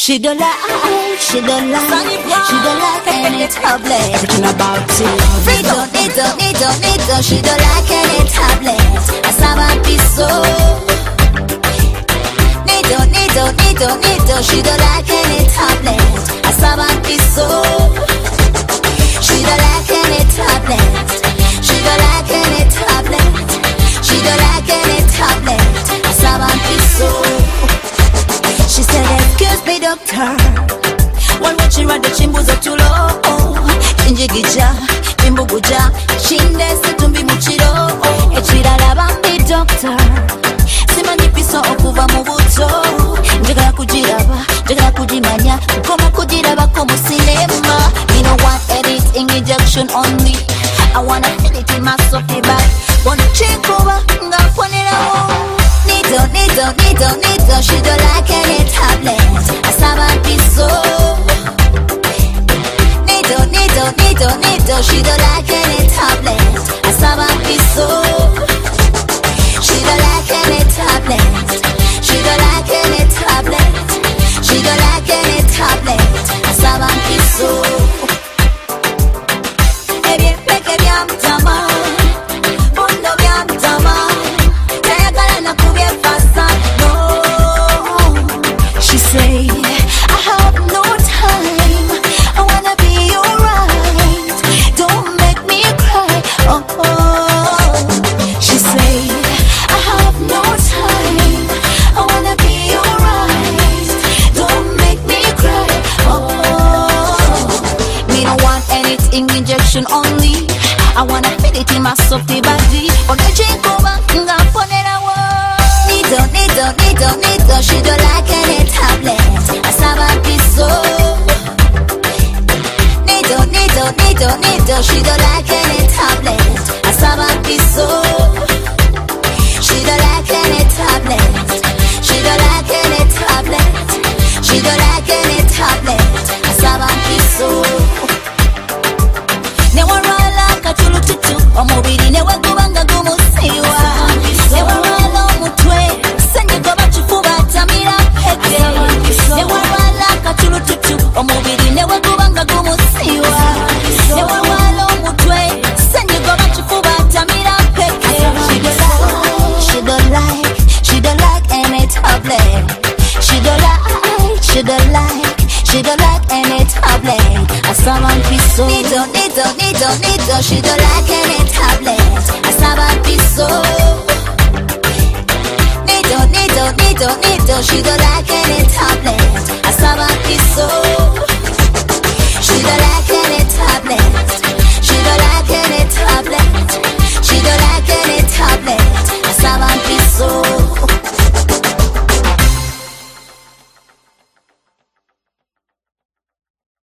She don't like any tablet. Everything about it. She don't, she don't like any tablet. I saw piso. Need, she don't like any tablet. I saw piso. She don't like any tablet. She don't like any tablet. She don't like any tablet. I saw piso. She said, excuse me, doctor. One watch you the chimbuzo tulo. Chinjigija, chimbuguja. Chinde situmbi muchiro. Echira la bambi, doctor. Simanyi piso okuva mu buto. Njagala kujiraba, njagala kujimanya. Koma kujiraba komu cinema. Me no want anything injection only. I wanna feel it in my softly back. Wanna check over, nga kwanera. Need, she don't like any tablet. I saw piso. Need, she don't like any tablet. I saw piso. She don't like any tablet. She don't like any tablet. She don't like any tablet. I saw piso. Ebye peke byam tama. Bondo byam tama. Tayagala na kubye fasa. She say, I have no time. I wanna be alright. Don't make me cry. Oh. She say, I have no time. I wanna be alright. Don't make me cry. Oh. Me don't want anything injection only. I wanna feel it in my softly body. On the drink over, nga ponera wo. Need, she don't like any tablet. I saw piso. Need, she don't like any tablet. I saw piso. She don't like any tablet. She don't like any tablet. She don't like any tablet. I saw piso. Never run like a chulu tutu. Omobiri never go banga go musiwa. Never run on mutwe. Send you go back to Fuba Tamira Peke. Never run like a chulu tutu. Omobiri never go banga go musiwa. Never run on mutwe. Send you go back to Fuba Tamira Peke. She don't like any tablet. She don't like any tablet. I saw one piso. Need, she don't like any tablet. I saw one piso. Need, she don't like any tablet. I saw one piso.